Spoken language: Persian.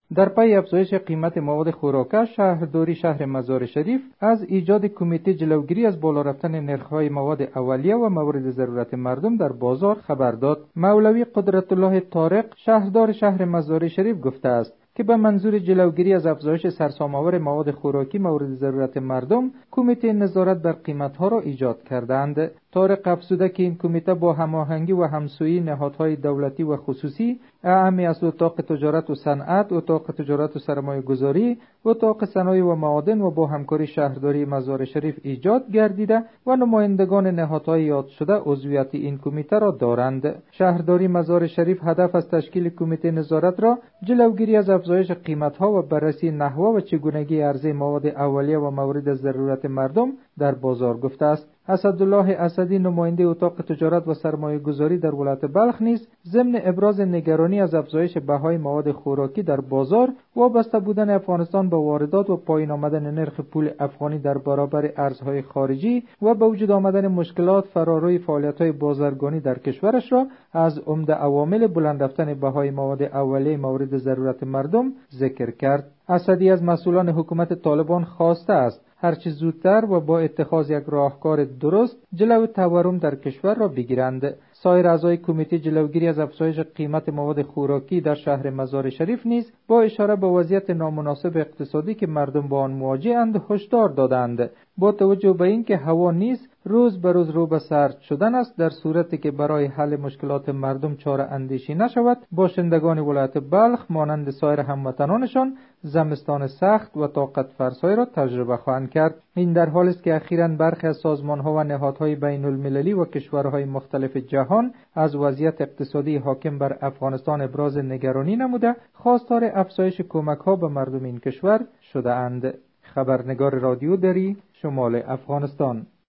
در پی افزایش قیمت مواد خوراکی، شهرداری شهر مزار شریف از ایجاد کمیته جلوگیری از بالا رفتن نرخ‌های مواد اولیه و موارد ضرورت مردم در بازار خبر داد. مولوی قدرت الله طارق، شهردار شهر مزار شریف، گفته است که به منظور جلوگیری از افزایش سرسام‌آور مواد خوراکی مورد ضرورت مردم، کمیته نظارت بر قیمت‌ها را ایجاد کردند. طارق افزوده که این کمیته با هماهنگی و همسویی نهادهای دولتی و خصوصی اعم از اتاق تجارت و صنعت، اتاق تجارت و سرمایه‌گذاری، اتاق صنایع و معادن و با همکاری شهرداری مزار شریف ایجاد گردیده و نمایندگان نهادهای یاد شده عضویت این کمیته را دارند. شهرداری مزار شریف هدف از تشکیل کمیته نظارت را جلوگیری از افزایش قیمت‌ها و بررسی نحوه و چگونگی عرضه مواد اولیه و موارد ضرورت مردم در بازار گفته است. اسدالله اسدی، نماینده اتاق تجارت و سرمایه گذاری در ولایت بلخ، نیز ضمن ابراز نگرانی از افزایش بهای مواد خوراکی در بازار، وابسته بودن افغانستان به واردات و پایین آمدن نرخ پول افغانی در برابر ارزهای خارجی و به وجود آمدن مشکلات فراروی فعالیت‌های بازرگانی در کشورش را از عمده عوامل بلند رفتن بهای مواد اولیه مورد ضرورت مردم ذکر کرد. اسدی از مسئولان حکومت طالبان خواسته است هرچه زودتر و با اتخاذ یک راهکار درست جلوی تورم در کشور را بگیرند. سایر اعضای کمیته جلوگیری از افزایش قیمت مواد خوراکی در شهر مزار شریف نیز با اشاره به وضعیت نامناسب اقتصادی که مردم با آن مواجه‌اند هشدار دادند. با توجه به اینکه هوا نیز روز به روز رو به سرد شدن است، در صورتی که برای حل مشکلات مردم چاره اندیشی نشود، باشندگان ولایت بلخ مانند سایر هموطنانشان زمستان سخت و طاقت فرسای را تجربه خواهند کرد. این در حالی است که اخیراً برخی از سازمان‌ها و نهادهای بین المللی و کشورهای مختلف جهان از وضعیت اقتصادی حاکم بر افغانستان ابراز نگرانی نموده، خواستار افزایش کمک‌ها به مردم این کشور شده اند. خبرنگار رادیو دری، شمال افغانستان.